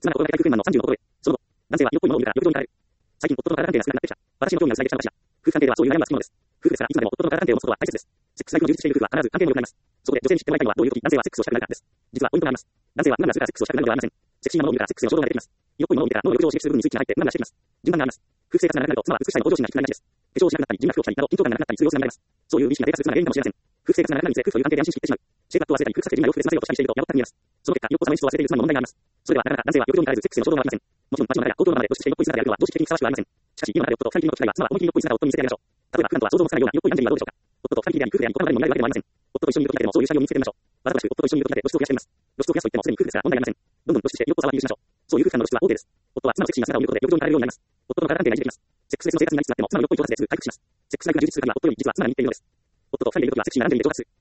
妻が心がけた9分の30のところへ。その後、男性は色っぽいものを見るから、翌朝に帰る。最近、夫との体関係が少なくなってきた。私の興味が最激した私だ。夫婦関係ではそういう悩みはつきものです。夫婦ですから、いつまでも夫との体関係を持つことは大切です。セックスライフの充実している夫婦は必ず関係も良くなります。そこで女性に知ってもらいたいのはどういう時男性はセックスをしたくなるからです。実はポイントがあります。男性はムラムラするからセックスをしたくなるのではありません。セクシーなものを見るからセックスの衝動が出てきます。色っぽいものを見てから脳の浴場を刺激する部分にスイッチが入ってムラムラしてきます。順番があります。夫婦生活が長くなると妻は美しさへの向上心が低くなりがちです。化粧をしなくなったり、人脈をしたりなど緊張感がなくなったりする様子が見られます。そういう意識が低下する妻が原因かもしれません。夫婦生活が長くなるにつれ夫婦という関係で安心しきってしまう。シェイプアップを忘れたり、夫婦作で人脈を増やさせようとしたりしているとやぼったく見えます。その結果、色っぽさの演出を忘れている妻にも問題があります。それではなかなか男性は浴場に帰れずセックスへの衝動が湧きません。もちろん街の中や公共の場で露出して色っぽい姿であるのは常識的にふさわしくはありません。しかし家の中で夫と二人きりの機会は妻は思い切り色っぽい姿を夫に見せてあげましょう。例えば普段とは想像もつかないような色っぽいランジェリーはどうでしょうか。夫と二人きりであり夫婦であり他の場でも問題があるわけでもありません。夫と一緒にいる時だけでもそういう下着を身につけてみましょう。わざとらしく夫と一緒にいる時だけ露出を増やしてみます。露出を増やすと言ってもすでに夫婦ですから問題がありません。どんどん露出して色っぽさは許しましょう。そういう夫婦間の露出は OK です。夫は妻のセクシーな姿を見ることで浴場に帰れるようになります。夫との体関係が維持できます。セックスレスの生活になりつつあっても妻の色っぽい上達で回復します。セックスライフが充実するには夫より実は妻が似ているのです。夫と二人でいる時はセクシーなランジェリーで上達する。